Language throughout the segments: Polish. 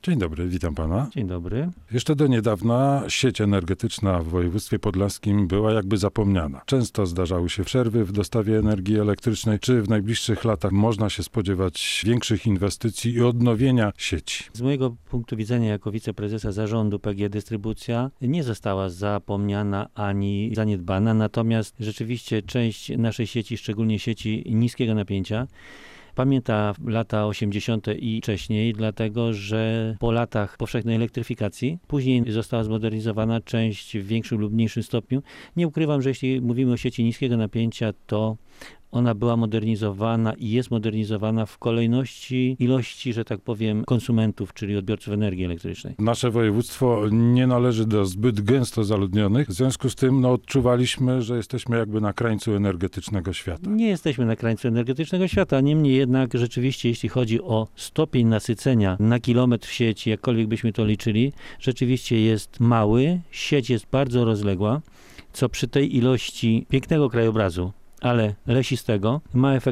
Dzień dobry, witam pana. Dzień dobry. Jeszcze do niedawna sieć energetyczna w województwie podlaskim była jakby zapomniana. Często zdarzały się przerwy w dostawie energii elektrycznej. Czy w najbliższych latach można się spodziewać większych inwestycji i odnowienia sieci? Z mojego punktu widzenia jako wiceprezesa zarządu PGE Dystrybucja nie została zapomniana ani zaniedbana, natomiast rzeczywiście część naszej sieci, szczególnie sieci niskiego napięcia, pamięta lata 80. i wcześniej, dlatego że po latach powszechnej elektryfikacji później została zmodernizowana część w większym lub mniejszym stopniu. Nie ukrywam, że jeśli mówimy o sieci niskiego napięcia, to ona była modernizowana i jest modernizowana w kolejności ilości, że tak powiem, konsumentów, czyli odbiorców energii elektrycznej. Nasze województwo nie należy do zbyt gęsto zaludnionych, w związku z tym odczuwaliśmy, że jesteśmy jakby na krańcu energetycznego świata. Nie jesteśmy na krańcu energetycznego świata, niemniej jednak rzeczywiście, jeśli chodzi o stopień nasycenia na kilometr sieci, jakkolwiek byśmy to liczyli, rzeczywiście jest mały, sieć jest bardzo rozległa, co przy tej ilości pięknego krajobrazu, ale lesistego,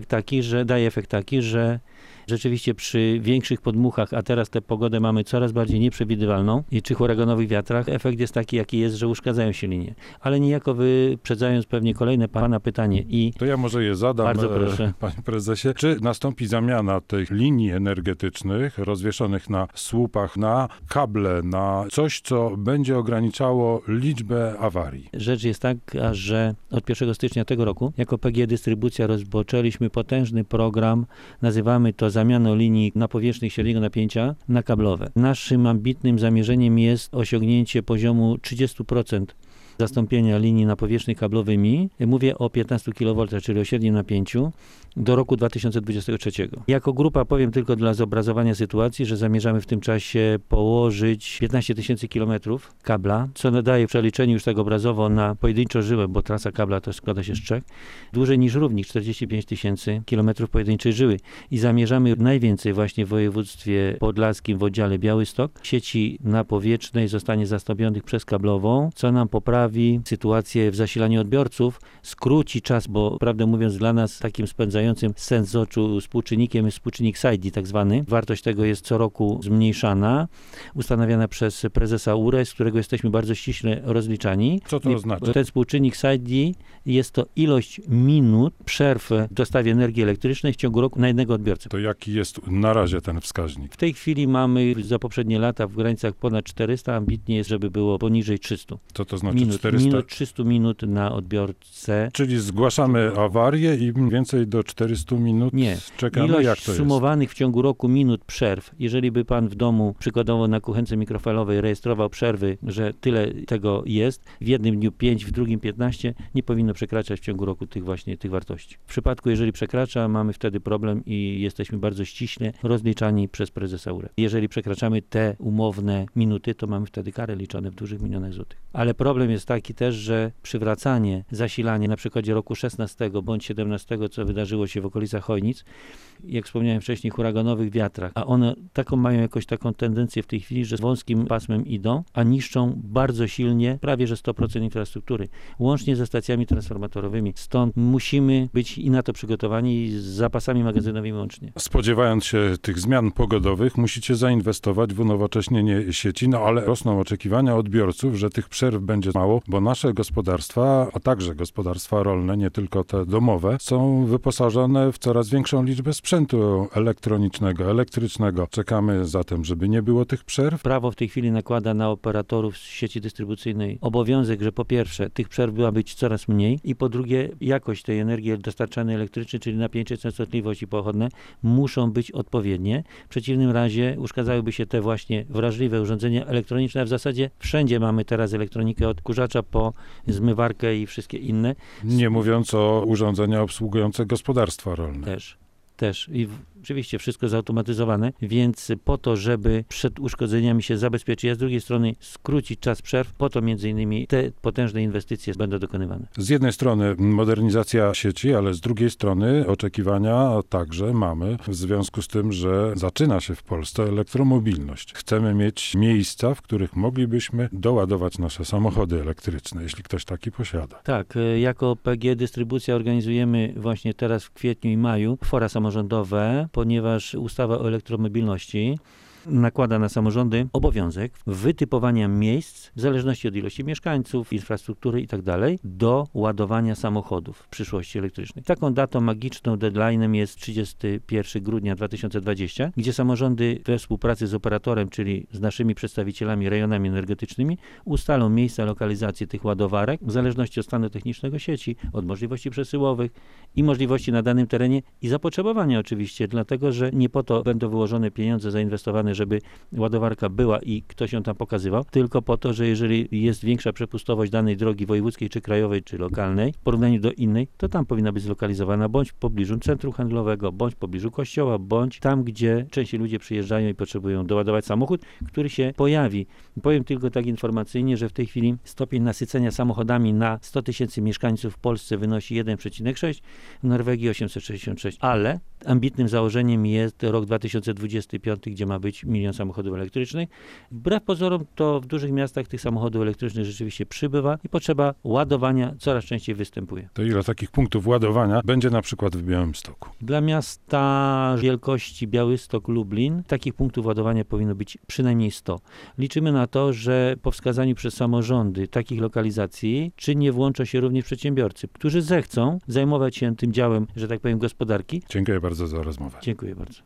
daje efekt taki, że rzeczywiście przy większych podmuchach, a teraz tę pogodę mamy coraz bardziej nieprzewidywalną i czy huraganowych wiatrach, efekt jest taki, jaki jest, że uszkadzają się linie. Ale niejako wyprzedzając pewnie kolejne pana pytanie To ja może je zadam, bardzo proszę. Panie prezesie. Czy nastąpi zamiana tych linii energetycznych rozwieszonych na słupach, na kable, na coś, co będzie ograniczało liczbę awarii? Rzecz jest taka, że od 1 stycznia tego roku jako PGE Dystrybucja rozpoczęliśmy potężny program, nazywamy to zamianą linii napowierzchnych średniego napięcia na kablowe. Naszym ambitnym zamierzeniem jest osiągnięcie poziomu 30% zastąpienia linii napowierzchnych kablowymi. Mówię o 15 kV, czyli o średnim napięciu, do roku 2023. Jako grupa powiem tylko dla zobrazowania sytuacji, że zamierzamy w tym czasie położyć 15 000 kilometrów kabla, co nadaje w przeliczeniu już tak obrazowo na pojedynczo żyłę, bo trasa kabla to składa się z 3, dłużej niż równik, 45 000 kilometrów pojedynczej żyły. I zamierzamy najwięcej właśnie w województwie podlaskim w oddziale Białystok sieci napowietrznej zostanie zastąpionych przez kablową, co nam poprawi sytuację w zasilaniu odbiorców, skróci czas, bo prawdę mówiąc dla nas takim spędzającym sens z oczu współczynnikiem jest współczynnik SAIDI tak zwany. Wartość tego jest co roku zmniejszana, ustanawiana przez prezesa URE, z którego jesteśmy bardzo ściśle rozliczani. Co to oznacza? Ten współczynnik SAIDI jest to ilość minut przerw w dostawie energii elektrycznej w ciągu roku na jednego odbiorcę. To jaki jest na razie ten wskaźnik? W tej chwili mamy za poprzednie lata w granicach ponad 400, ambitnie jest, żeby było poniżej 300. Co to znaczy 400? 300 minut na odbiorcę. Czyli zgłaszamy awarię i mniej więcej do 400 minut czekamy, ilość jak to jest? sumowanych w ciągu roku minut przerw. Jeżeli by pan w domu, przykładowo na kuchence mikrofalowej rejestrował przerwy, że tyle tego jest, w jednym dniu 5, w drugim 15, nie powinno przekraczać w ciągu roku tych wartości. W przypadku, jeżeli przekracza, mamy wtedy problem i jesteśmy bardzo ściśle rozliczani przez prezesa URE. Jeżeli przekraczamy te umowne minuty, to mamy wtedy karę liczone w dużych milionach złotych. Ale problem jest taki też, że przywracanie zasilania na przykładzie roku 16 bądź 17, co wydarzyło się w okolicach Chojnic, jak wspomniałem wcześniej, huraganowych wiatrach, a one mają taką tendencję w tej chwili, że wąskim pasmem idą, a niszczą bardzo silnie prawie że 100% infrastruktury, łącznie ze stacjami transformatorowymi. Stąd musimy być i na to przygotowani z zapasami magazynowymi łącznie. Spodziewając się tych zmian pogodowych, musicie zainwestować w unowocześnienie sieci, ale rosną oczekiwania odbiorców, że tych przerw będzie mało, bo nasze gospodarstwa, a także gospodarstwa rolne, nie tylko te domowe, są wyposażone w coraz większą liczbę sprzętu elektronicznego, elektrycznego. Czekamy zatem, żeby nie było tych przerw. Prawo w tej chwili nakłada na operatorów sieci dystrybucyjnej obowiązek, że po pierwsze tych przerw ma być coraz mniej i po drugie jakość tej energii dostarczanej elektrycznej, czyli napięcie, częstotliwość i pochodne muszą być odpowiednie. W przeciwnym razie uszkadzałyby się te właśnie wrażliwe urządzenia elektroniczne. W zasadzie wszędzie mamy teraz elektronikę od kurzacza po zmywarkę i wszystkie inne. Nie mówiąc o urządzeniach obsługujących gospodarstwa rolne. Też. I oczywiście wszystko zautomatyzowane, więc po to, żeby przed uszkodzeniami się zabezpieczyć, a z drugiej strony skrócić czas przerw, po to między innymi te potężne inwestycje będą dokonywane. Z jednej strony modernizacja sieci, ale z drugiej strony oczekiwania także mamy w związku z tym, że zaczyna się w Polsce elektromobilność. Chcemy mieć miejsca, w których moglibyśmy doładować nasze samochody elektryczne, jeśli ktoś taki posiada. Tak, jako PGE Dystrybucja organizujemy właśnie teraz w kwietniu i maju fora samorządowe, ponieważ ustawa o elektromobilności nakłada na samorządy obowiązek wytypowania miejsc, w zależności od ilości mieszkańców, infrastruktury i tak dalej, do ładowania samochodów w przyszłości elektrycznej. Taką datą magiczną, deadline'em jest 31 grudnia 2020, gdzie samorządy we współpracy z operatorem, czyli z naszymi przedstawicielami, rejonami energetycznymi, ustalą miejsca lokalizacji tych ładowarek w zależności od stanu technicznego sieci, od możliwości przesyłowych i możliwości na danym terenie i zapotrzebowania oczywiście, dlatego że nie po to będą wyłożone pieniądze zainwestowane, żeby ładowarka była i ktoś ją tam pokazywał, tylko po to, że jeżeli jest większa przepustowość danej drogi wojewódzkiej, czy krajowej, czy lokalnej, w porównaniu do innej, to tam powinna być zlokalizowana, bądź w pobliżu centrum handlowego, bądź w pobliżu kościoła, bądź tam, gdzie częściej ludzie przyjeżdżają i potrzebują doładować samochód, który się pojawi. Powiem tylko tak informacyjnie, że w tej chwili stopień nasycenia samochodami na 100 tysięcy mieszkańców w Polsce wynosi 1,6, w Norwegii 866, ale ambitnym założeniem jest rok 2025, gdzie ma być 1 milion samochodów elektrycznych. Wbrew pozorom to w dużych miastach tych samochodów elektrycznych rzeczywiście przybywa i potrzeba ładowania coraz częściej występuje. To ile takich punktów ładowania będzie na przykład w Białymstoku? Dla miasta wielkości Białystok-Lublin takich punktów ładowania powinno być przynajmniej 100. Liczymy na to, że po wskazaniu przez samorządy takich lokalizacji czynnie włączą się również przedsiębiorcy, którzy zechcą zajmować się tym działem, że tak powiem, gospodarki. Dziękuję bardzo za rozmowę. Dziękuję bardzo.